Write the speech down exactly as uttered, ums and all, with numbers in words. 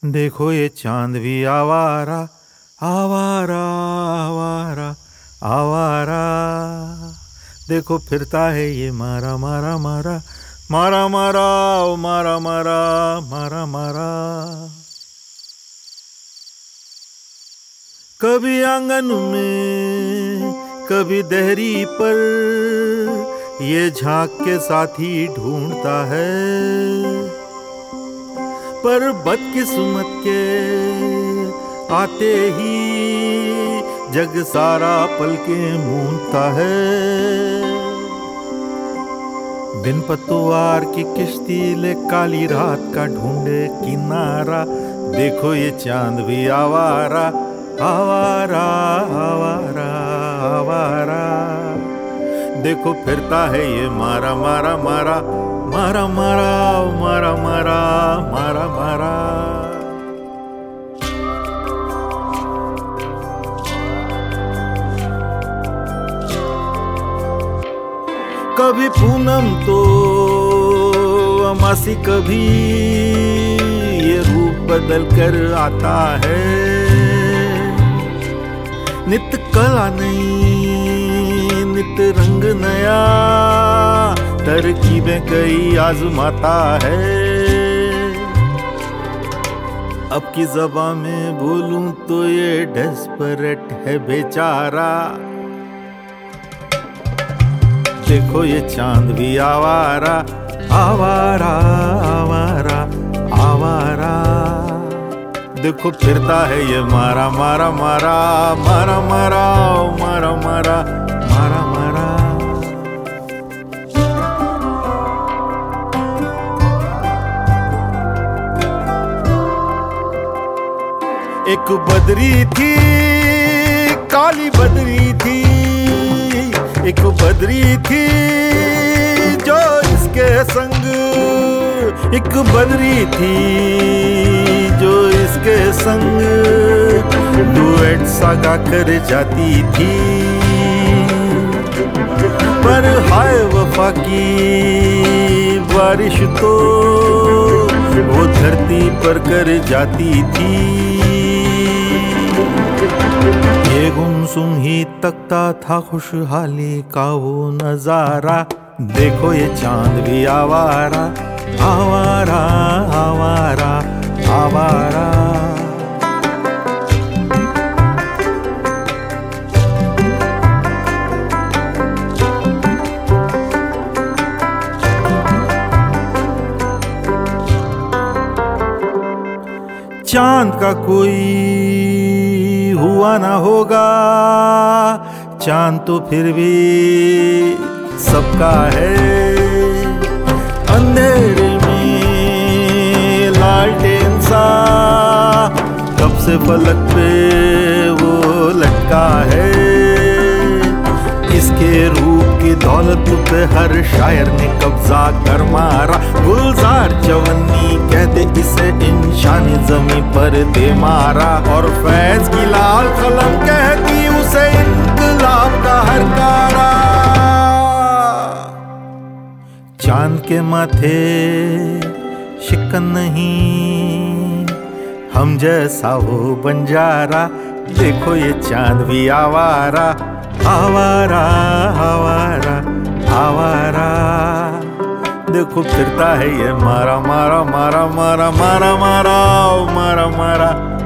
देखो ये चांद भी आवारा आवारा आवारा आवारा। देखो फिरता है ये मारा मारा मारा मारा मारा ओ मारा मारा मारा मारा। कभी आंगन में कभी दहरी पर ये झांक के साथी ढूंढता है, पर बदकिस्मत के आते ही जग सारा पलके मूंदता है। बिन पतवार की किश्ती ले काली रात का ढूंढे किनारा। देखो ये चांद भी आवारा आवारा आवारा आवारा। देखो फिरता है ये मारा मारा मारा मारा मारा मारा मारा मारा मारा। कभी पूनम तो अमासी, कभी ये रूप बदल कर आता है। नित कला नई नित रंग नया, तरकीबें कई आजमाता है। अब की ज़बां में बोलूं तो ये डेस्परेट है बेचारा। देखो ये चांद भी आवारा आवारा आवारा आवारा। देखो फिरता है ये मारा मारा मारा मारा मारा मारा मारा मारा मारा। एक बदरी थी काली बदरी थी, एक बदरी थी जो इसके संग, एक बदरी थी जो इसके संग डुएट सा गा कर जाती थी। पर हाय वफा की बारिश तो वो धरती पर कर जाती थी। ये गुमसुम ही तकता था खुशहाली का वो नजारा। देखो ये चांद भी आवारा आवारा आवारा आवारा। चांद का कोई हुआ ना होगा, चांद तो फिर भी सबका है। अंधेरे में लालटेन सा कब से फलक पे वो लटका है। इसके रूप की दौलत पे हर शायर ने कब्जा कर मारा। गुलजार चवन्नी कहते इसे इंशानी जमी पर दे मारा, और फैज की लाल कलम कहती उसे इनकलाब का हरकारा। चांद के माथे शिकन नहीं, हम जैसा वो बंजारा। देखो ये चांद भी आवारा आवारा आवारा आवारा। देखो फिरता है ये मारा मारा मारा मारा मारा मारा मारा मारा